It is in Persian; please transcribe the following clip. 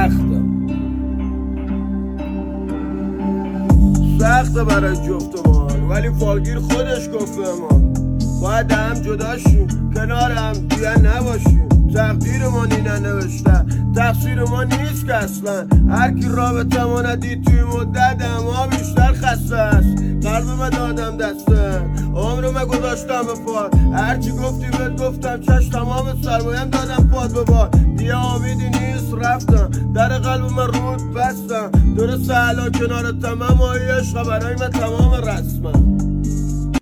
سخته برای جفتمان، ولی فالگیر خودش گفت به ما باید هم جدا شیم، کنار هم دیگه نباشیم. تقدیر ما نینه نوشته، تقصیر ما نیست که اصلا. هر کی رابطه ما ندید توی مدت ما بیشتر خسته است. قلبم دادم دسته، عمرم گذاشتم به پاد. هرچی گفتی بهت گفتم چش، تمام سرمایم دادم پاد به باد. دیگه امیدی نیست رفتم، در قلب من رود بستم. درسته الان کنارتم اما عشق برای من تمام رسمم.